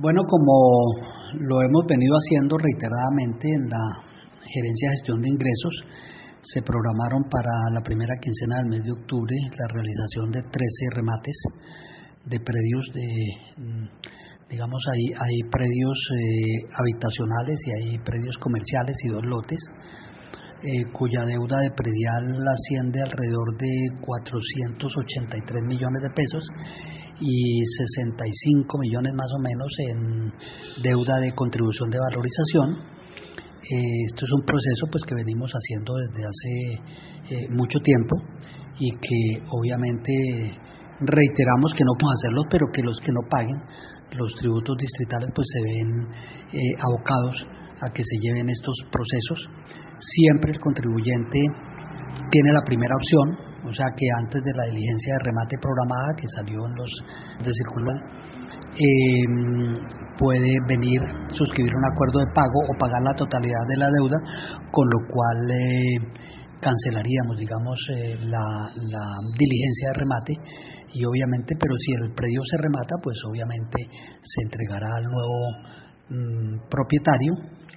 Bueno, como lo hemos venido haciendo reiteradamente en la Gerencia de Gestión de Ingresos, se programaron para la primera quincena del mes de octubre la realización de 13 remates de predios digamos, hay predios habitacionales y hay predios comerciales y 2 lotes, cuya deuda de predial asciende alrededor de 483 millones de pesos y 65 millones más o menos en deuda de contribución de valorización. Esto es un proceso pues que venimos haciendo desde hace mucho tiempo y que obviamente reiteramos que no podemos hacerlo, pero que los que no paguen los tributos distritales pues se ven abocados a que se lleven estos procesos. Siempre el contribuyente tiene la primera opción, o sea que antes de la diligencia de remate programada que salió en los de circular, puede venir, suscribir un acuerdo de pago o pagar la totalidad de la deuda, con lo cual cancelaríamos, digamos, la diligencia de remate y obviamente, pero si el predio se remata, pues obviamente se entregará al nuevo propietario